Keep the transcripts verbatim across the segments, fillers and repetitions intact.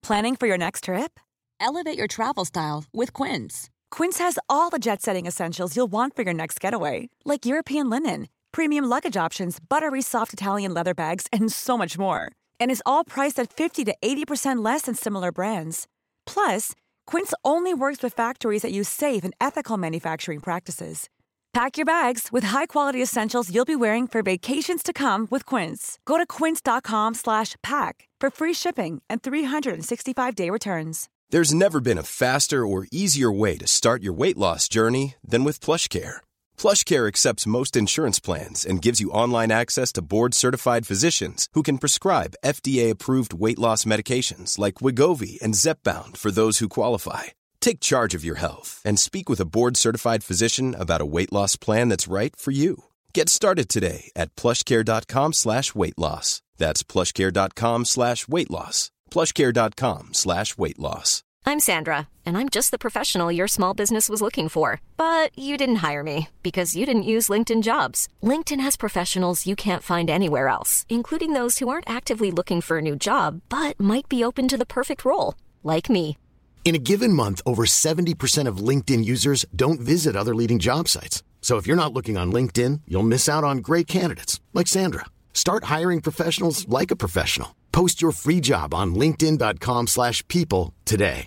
Planning for your next trip? Elevate your travel style with Quince. Quince has all the jet-setting essentials you'll want for your next getaway, like European linen, premium luggage options, buttery soft Italian leather bags, and so much more. And is all priced at fifty to eighty percent less than similar brands. Plus, Quince only works with factories that use safe and ethical manufacturing practices. Pack your bags with high-quality essentials you'll be wearing for vacations to come with Quince. Go to quince.com slash pack for free shipping and three sixty-five day returns. There's never been a faster or easier way to start your weight loss journey than with PlushCare. PlushCare accepts most insurance plans and gives you online access to board-certified physicians who can prescribe F D A-approved weight loss medications like Wegovy and Zepbound for those who qualify. Take charge of your health and speak with a board-certified physician about a weight loss plan that's right for you. Get started today at plushcare.com slash weight loss. That's plushcare.com slash weight loss. plushcare.com slash weight loss. I'm Sandra, and I'm just the professional your small business was looking for. But you didn't hire me because you didn't use LinkedIn Jobs. LinkedIn has professionals you can't find anywhere else, including those who aren't actively looking for a new job, but might be open to the perfect role, like me. In a given month, over seventy percent of LinkedIn users don't visit other leading job sites. So if you're not looking on LinkedIn, you'll miss out on great candidates like Sandra. Start hiring professionals like a professional. Post your free job on linkedin.com slash people today.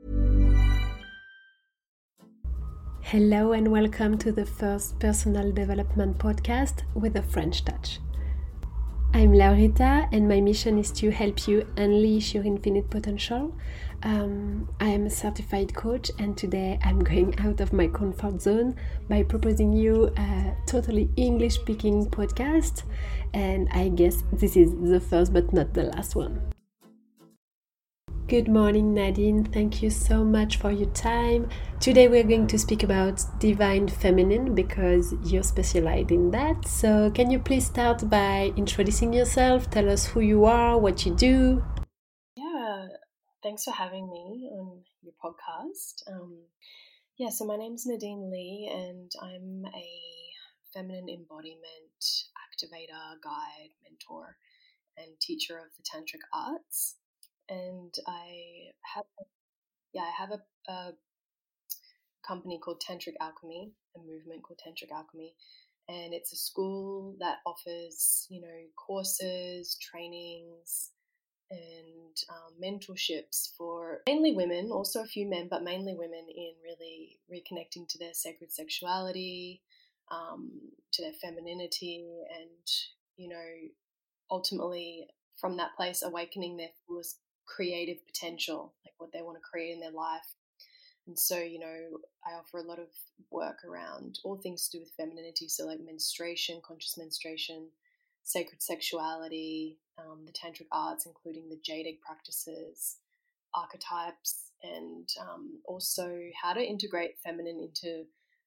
Hello and welcome to the first personal development podcast with a French touch. I'm Laurita and my mission is to help you unleash your infinite potential. Um, I am a certified coach and today I'm going out of my comfort zone by proposing you a totally English-speaking podcast, and I guess this is the first but not the last one. Good morning, Nadine. Thank you so much for your time. Today we're going to speak about Divine Feminine because you're specialized in that. So can you please start by introducing yourself? Tell us who you are, what you do. Yeah, thanks for having me on your podcast. Um, yeah, so my name's Nadine Lee and I'm a feminine embodiment activator, guide, mentor, and teacher of the Tantric arts. And I have, yeah, I have a, a company called Tantric Alchemy, a movement called Tantric Alchemy, and it's a school that offers, you know, courses, trainings, and um, mentorships for mainly women, also a few men, but mainly women in really reconnecting to their sacred sexuality, um, to their femininity, and, you know, ultimately from that place awakening their fullest creative potential, like what they want to create in their life. And so, you know, I offer a lot of work around all things to do with femininity, so like menstruation, conscious menstruation, sacred sexuality, um, the tantric arts, including the jade egg practices, archetypes, and um, also how to integrate feminine into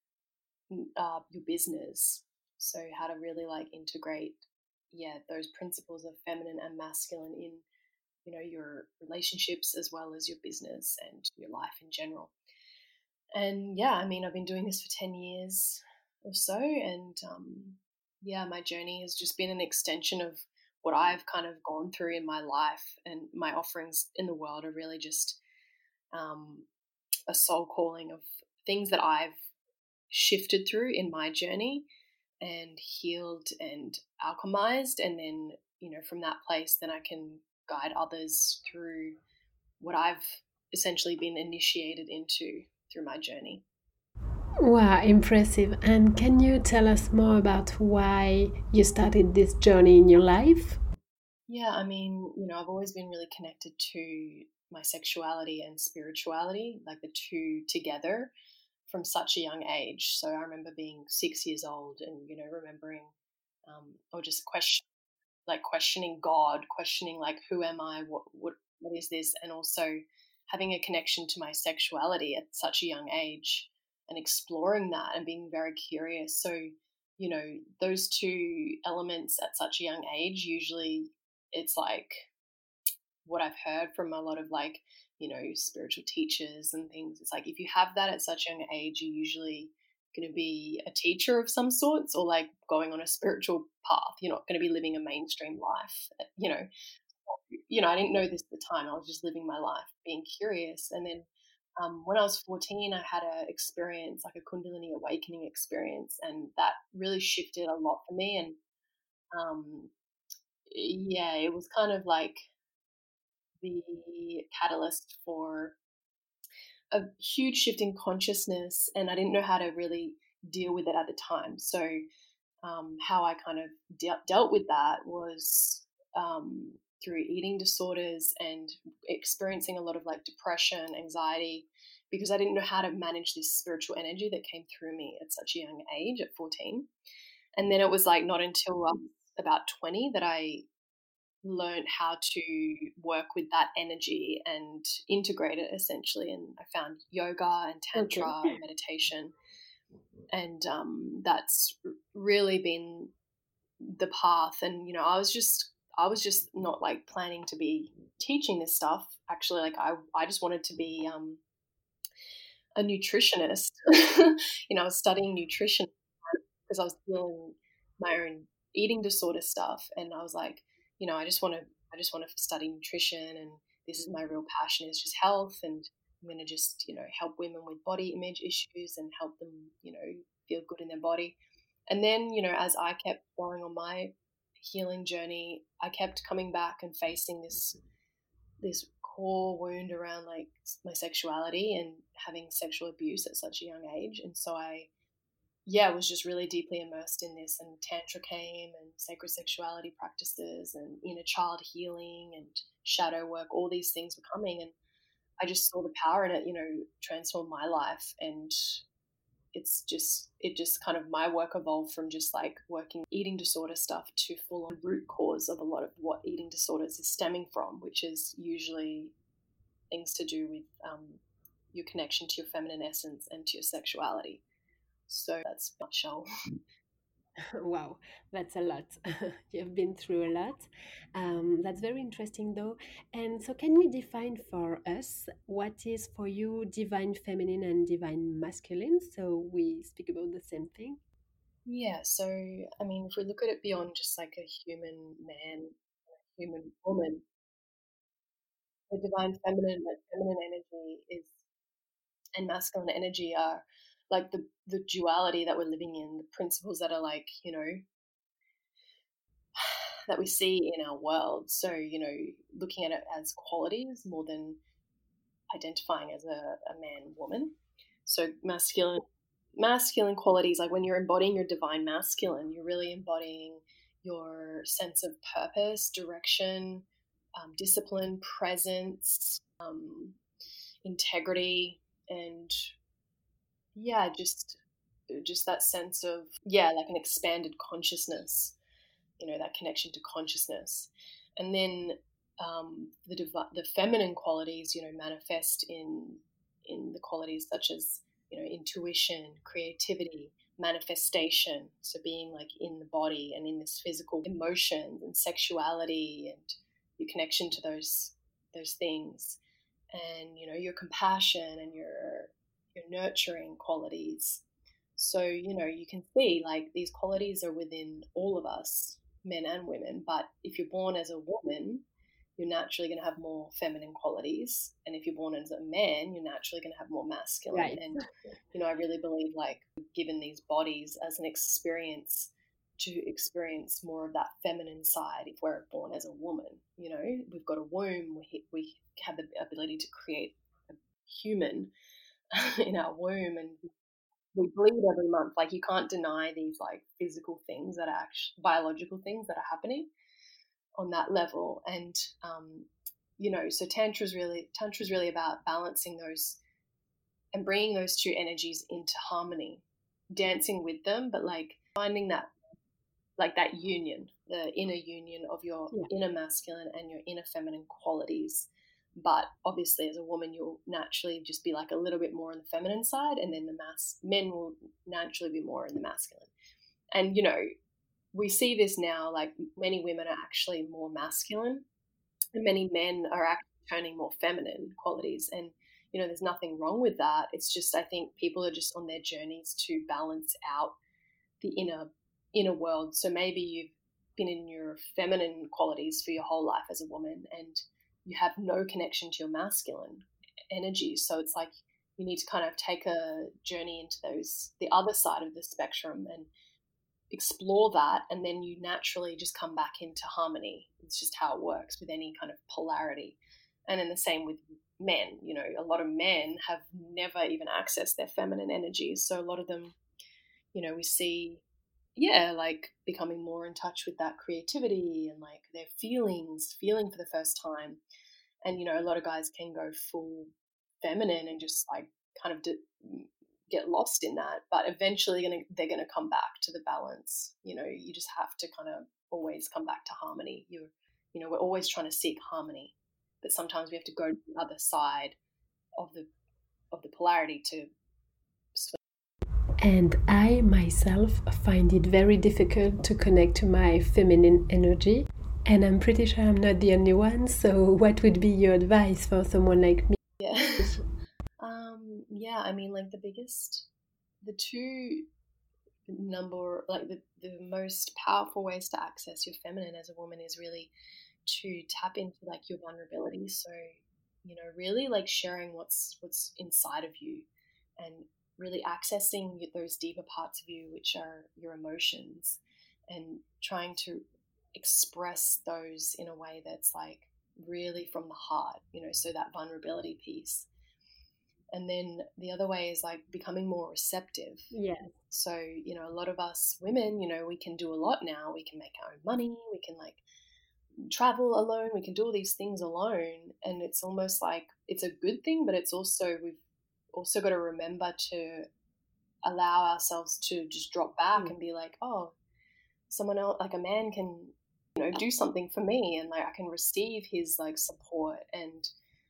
uh, your business. So how to really like integrate, yeah, those principles of feminine and masculine in, you know, your relationships as well as your business and your life in general. And yeah, I mean, I've been doing this for ten years or so, and um, yeah, my journey has just been an extension of what I've kind of gone through in my life, and my offerings in the world are really just um, a soul calling of things that I've shifted through in my journey and healed and alchemized, and then, you know, from that place, then I can guide others through what I've essentially been initiated into through my journey. Wow, impressive. And can you tell us more about why you started this journey in your life? Yeah, I mean, you know, I've always been really connected to my sexuality and spirituality, like the two together from such a young age. So I remember being six years old and, you know, remembering um, or just question like questioning God, questioning like, who am I? What, what, what is this? And also having a connection to my sexuality at such a young age and exploring that and being very curious. So, you know, those two elements at such a young age, usually it's like what I've heard from a lot of like, you know, spiritual teachers and things. It's like, if you have that at such a young age, you usually going to be a teacher of some sorts or like going on a spiritual path. You're not going to be living a mainstream life, you know. you know, I didn't know this at the time. I was just living my life, being curious. And then um, when I was fourteen, I had a experience, like a Kundalini awakening experience, and that really shifted a lot for me. And um, yeah, it was kind of like the catalyst for a huge shift in consciousness, and I didn't know how to really deal with it at the time. So um, how I kind of de- dealt with that was um, through eating disorders and experiencing a lot of like depression, anxiety, because I didn't know how to manage this spiritual energy that came through me at such a young age, at fourteen. And then it was like not until I was about twenty that I learned how to work with that energy and integrate it essentially. And I found yoga and tantra Okay. and meditation. And um, that's really been the path. And, you know, I was just, I was just not like planning to be teaching this stuff. Actually, like I, I just wanted to be um, a nutritionist. You know, I was studying nutrition because I was feeling my own eating disorder stuff. And I was like, you know, I just want to, I just want to study nutrition, and this is my real passion, is just health. And I'm going to just, you know, help women with body image issues and help them, you know, feel good in their body. And then, you know, as I kept going on my healing journey, I kept coming back and facing this, this core wound around like my sexuality and having sexual abuse at such a young age. And so I, yeah, was just really deeply immersed in this, and Tantra came, and sacred sexuality practices and inner child healing and shadow work, all these things were coming, and I just saw the power in it, you know, transform my life. And it's just, it just kind of, my work evolved from just like working eating disorder stuff to full on root cause of a lot of what eating disorders is stemming from, which is usually things to do with um, your connection to your feminine essence and to your sexuality. So that's a nutshell. Wow, that's a lot. You've been through a lot. Um, that's very interesting, though. And so, can you define for us what is for you divine feminine and divine masculine? So we speak about the same thing. Yeah, so I mean, if we look at it beyond just like a human man, a human woman, the divine feminine, like feminine energy is, and masculine energy are like the the duality that we're living in, the principles that are like, you know, that we see in our world. So, you know, looking at it as qualities more than identifying as a, a man, woman. So masculine masculine qualities, like when you're embodying your divine masculine, you're really embodying your sense of purpose, direction, um, discipline, presence, um, integrity, and yeah, just just that sense of, yeah, like an expanded consciousness, you know, that connection to consciousness. And then um, the divi- the feminine qualities, you know, manifest in in the qualities such as, you know, intuition, creativity, manifestation. So being like in the body and in this physical emotion and sexuality and your connection to those those things, and you know, your compassion and your your nurturing qualities. So, you know, you can see like these qualities are within all of us, men and women. But if you're born as a woman, you're naturally going to have more feminine qualities. And if you're born as a man, you're naturally going to have more masculine. Right. And, you know, I really believe like given these bodies as an experience to experience more of that feminine side if we're born as a woman. You know, we've got a womb, we, we have the ability to create a human in our womb, and we bleed every month. Like you can't deny these like physical things that are actually biological things that are happening on that level. And um, you know, so tantra is really tantra is really about balancing those and bringing those two energies into harmony, dancing with them, but like finding that like that union, the inner union of your yeah. inner masculine and your inner feminine qualities. But obviously as a woman, you'll naturally just be like a little bit more on the feminine side, and then the mass men will naturally be more in the masculine. And, you know, we see this now, like many women are actually more masculine and many men are actually turning more feminine qualities. And, you know, there's nothing wrong with that. It's just, I think people are just on their journeys to balance out the inner, inner world. So maybe you've been in your feminine qualities for your whole life as a woman, and you have no connection to your masculine energy. So it's like you need to kind of take a journey into those, the other side of the spectrum, and explore that, and then you naturally just come back into harmony. It's just how it works with any kind of polarity. And then the same with men. You know, a lot of men have never even accessed their feminine energies. So a lot of them, you know, we see, yeah, like becoming more in touch with that creativity and like their feelings, feeling for the first time. And, you know, a lot of guys can go full feminine and just like kind of d- get lost in that. But eventually gonna, they're going to come back to the balance. You know, you just have to kind of always come back to harmony. You're, you know, we're always trying to seek harmony. But sometimes we have to go to the other side of the of the polarity to swim. And I myself find it very difficult to connect to my feminine energy. And I'm pretty sure I'm not the only one. So what would be your advice for someone like me? Yeah. um, yeah, I mean, like the biggest, the two number, like the, the most powerful ways to access your feminine as a woman is really to tap into like your vulnerability. So, you know, really like sharing what's what's inside of you, and really accessing those deeper parts of you, which are your emotions, and trying to express those in a way that's like really from the heart, you know, so that vulnerability piece. And then the other way is like becoming more receptive. Yeah. So, you know, a lot of us women, you know, we can do a lot now. We can make our own money. We can like travel alone. We can do all these things alone. And it's almost like it's a good thing, but it's also, we've also got to remember to allow ourselves to just drop back mm. and be like, oh, someone else, like a man can, you know, do something for me, and like I can receive his like support. And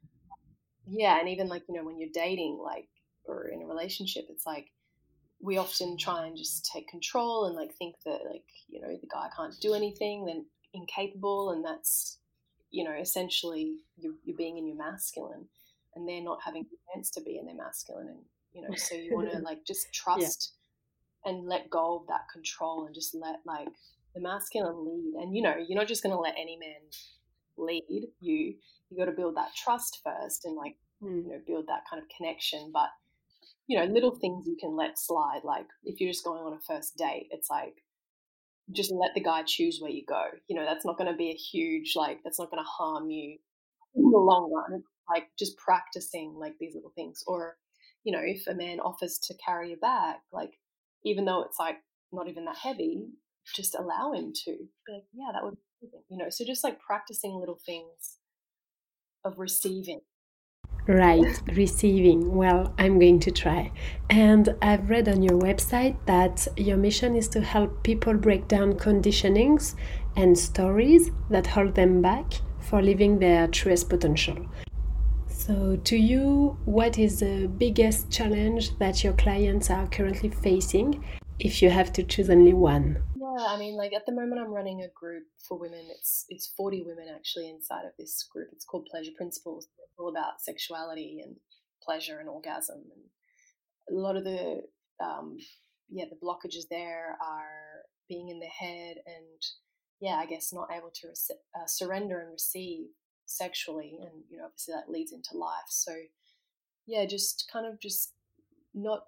yeah, and even like, you know, when you're dating, like, or in a relationship, it's like we often try and just take control and like think that like, you know, the guy can't do anything, then incapable, and that's, you know, essentially you're, you're being in your masculine, and they're not having the chance to be in their masculine. And, you know, so you want to like just trust yeah. and let go of that control, and just let like the masculine lead. And, you know, you're not just going to let any man lead you. You got to build that trust first, and like, mm. you know, build that kind of connection. But, you know, little things you can let slide. Like if you're just going on a first date, it's like, just let the guy choose where you go. You know, that's not going to be a huge, like, that's not going to harm you in the long run. It's like just practicing like these little things. Or, you know, if a man offers to carry your bag, like, even though it's like not even that heavy, just allow him to be like, yeah, that would be good. You know, so just like practicing little things of receiving. Right, receiving. Well, I'm going to try. And I've read on your website that your mission is to help people break down conditionings and stories that hold them back for living their truest potential. So to you, what is the biggest challenge that your clients are currently facing, if you have to choose only one? Yeah, I mean, like at the moment I'm running a group for women. It's it's forty women actually inside of this group. It's called Pleasure Principles. It's all about sexuality and pleasure and orgasm. And a lot of the, um, yeah, the blockages there are being in the head, and, yeah, I guess not able to rec- uh, surrender and receive sexually. And, you know, obviously that leads into life. So, yeah, just kind of just not,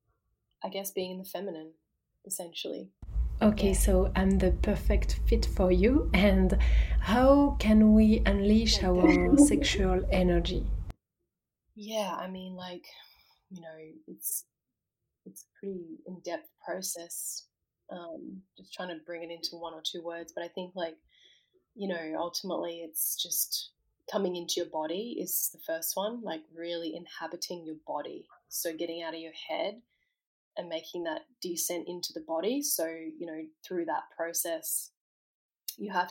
I guess, being in the feminine, essentially. Okay, so I'm the perfect fit for you. And how can we unleash our sexual energy? Yeah, I mean, like, you know, it's it's a pretty in-depth process. Um, just trying to bring it into one or two words, but I think, like, you know, ultimately it's just coming into your body is the first one, like really inhabiting your body. So getting out of your head and making that descent into the body. So, you know, through that process, you have,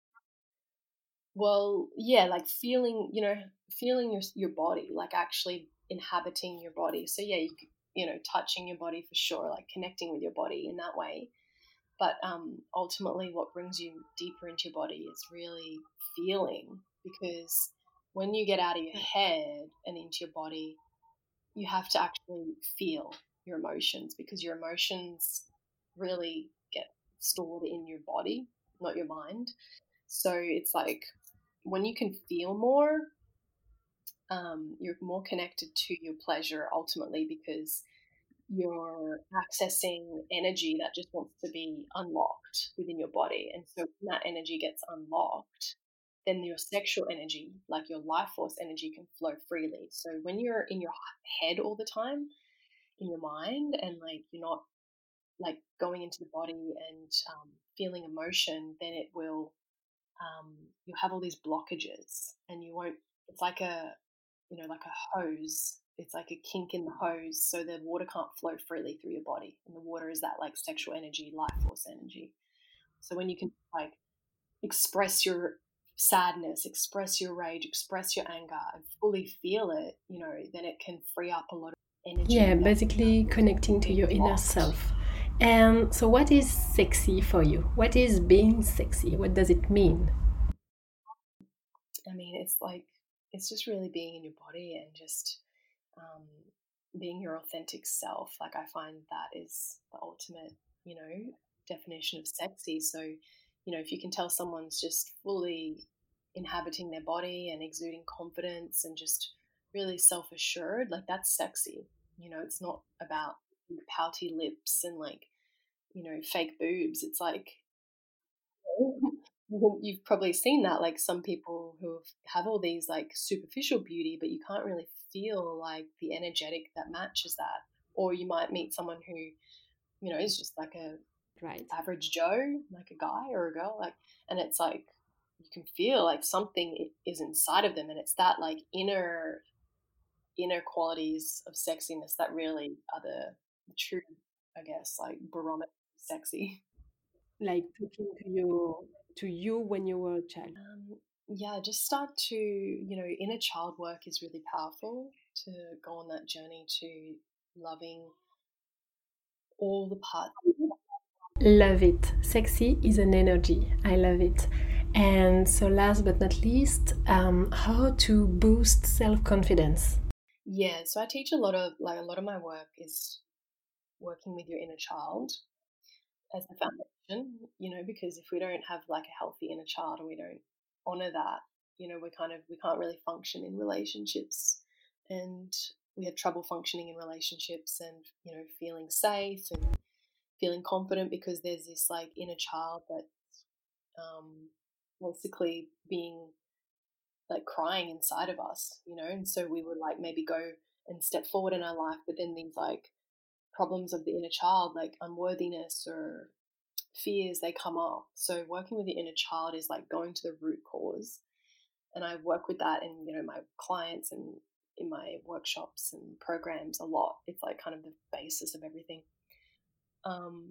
well, yeah, like feeling, you know, feeling your your body, like actually inhabiting your body. So, yeah, you, you know, touching your body for sure, like connecting with your body in that way. But um, ultimately what brings you deeper into your body is really feeling, because when you get out of your head and into your body, you have to actually feel your emotions, because your emotions really get stored in your body. not your mind. So it's like when you can feel more, um, you're more connected to your pleasure ultimately, because you're accessing energy that just wants to be unlocked within your body. And so when that energy gets unlocked, then your sexual energy, like your life force energy, can flow freely. So when you're in your head all the time, in your mind, and like you're not like going into the body and um, feeling emotion, then it will, um, you'll have all these blockages, and you won't, it's like a, you know, like a hose. It's like a kink in the hose, so the water can't flow freely through your body. And the water is that like sexual energy, life force energy. So when you can like express your sadness, express your rage, express your anger, and fully feel it, you know, then it can free up a lot of energy. Yeah, basically connecting to your inner self. And so what is sexy for you? What is being sexy? What does it mean? I mean, it's like, it's just really being in your body and just um, being your authentic self. Like I find that is the ultimate, you know, definition of sexy. So, you know, if you can tell someone's just fully inhabiting their body and exuding confidence and just really self-assured, like that's sexy. You know, it's not about pouty lips and like, you know, fake boobs. It's like, you've probably seen that, like some people who have all these like superficial beauty, but you can't really feel like the energetic that matches that. Or you might meet someone who, you know, is just like a right. average Joe, like a guy or a girl, like, and it's like you can feel like something is inside of them, and it's that like inner inner qualities of sexiness that really are the, the true, I guess, like barometer of sexy. Like talking to you to you when you were a child. Um, yeah, just start to, you know, inner child work is really powerful to go on that journey to loving all the parts. Love it. Sexy is an energy. I love it. And so last but not least, um, how to boost self-confidence. Yeah, so I teach a lot of, like a lot of my work is working with your inner child as the foundation, you know, because if we don't have like a healthy inner child and we don't honor that, you know, we're kind of, we can't really function in relationships, and we have trouble functioning in relationships and, you know, feeling safe and feeling confident because there's this like inner child that's um, basically being like crying inside of us, you know, and so we would like maybe go and step forward in our life, but then these like problems of the inner child, like unworthiness or fears, they come up. So working with the inner child is like going to the root cause, and I work with that in, you know, my clients and in my workshops and programs a lot. It's like kind of the basis of everything. Um,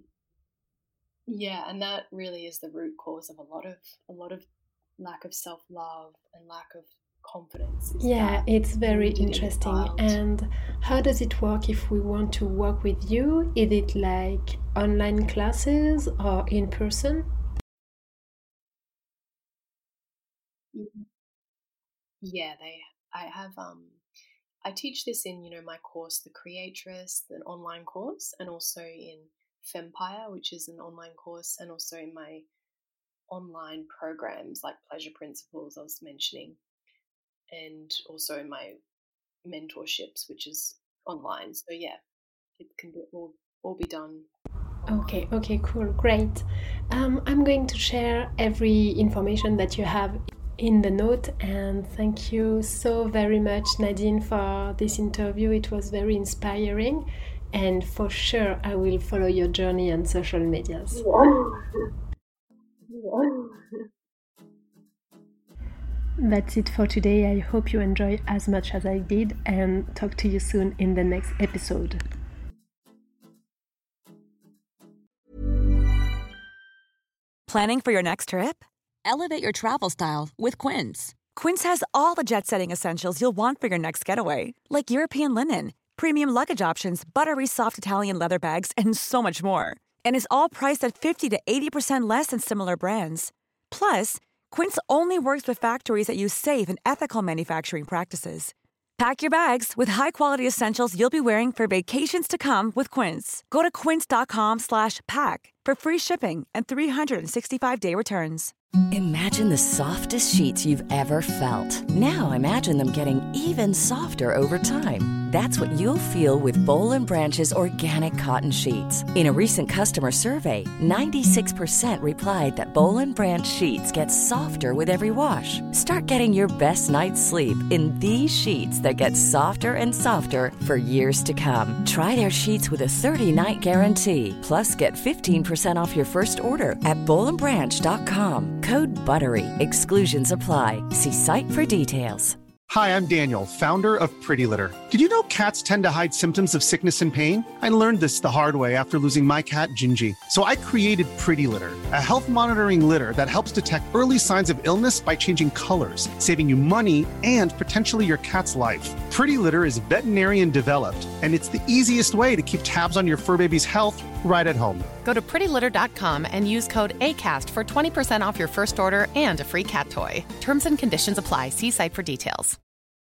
yeah, and that really is the root cause of a lot of a lot of lack of self-love and lack of confidence. Yeah, it's very interesting. And how does it work if we want to work with you? Is it like online classes or in person? Yeah, they. I have. Um, I teach this in, you know, my course, The Creatress, an online course, and also in Fempire, which is an online course, and also in my online programs like Pleasure Principles I was mentioning, and also in my mentorships, which is online. So yeah, it can be, all, all be done. Okay, okay, cool, great. Um, I'm going to share every information that you have in the note, and thank you so very much, Nadine, for this interview. It was very inspiring, and for sure I will follow your journey on social medias. That's it for today. I hope you enjoy as much as I did, and talk to you soon in the next episode. Planning for your next trip? Elevate your travel style with Quince. Quince has all the jet-setting essentials you'll want for your next getaway, like European linen, premium luggage options, buttery soft Italian leather bags, and so much more. And is all priced at fifty to eighty percent less than similar brands. Plus, Quince only works with factories that use safe and ethical manufacturing practices. Pack your bags with high-quality essentials you'll be wearing for vacations to come with Quince. Go to quince.com slash pack for free shipping and three sixty-five day returns. Imagine the softest sheets you've ever felt. Now imagine them getting even softer over time. That's what you'll feel with Boll and Branch's organic cotton sheets. In a recent customer survey, ninety-six percent replied that Boll and Branch sheets get softer with every wash. Start getting your best night's sleep in these sheets that get softer and softer for years to come. Try their sheets with a thirty-night guarantee. Plus, get fifteen percent off your first order at boll and branch dot com. Code BUTTERY. Exclusions apply. See site for details. Hi, I'm Daniel, founder of Pretty Litter. Did you know cats tend to hide symptoms of sickness and pain? I learned this the hard way after losing my cat, Gingy. So I created Pretty Litter, a health monitoring litter that helps detect early signs of illness by changing colors, saving you money and potentially your cat's life. Pretty Litter is veterinarian developed, and it's the easiest way to keep tabs on your fur baby's health right at home. Go to pretty litter dot com and use code ACAST for twenty percent off your first order and a free cat toy. Terms and conditions apply. See site for details.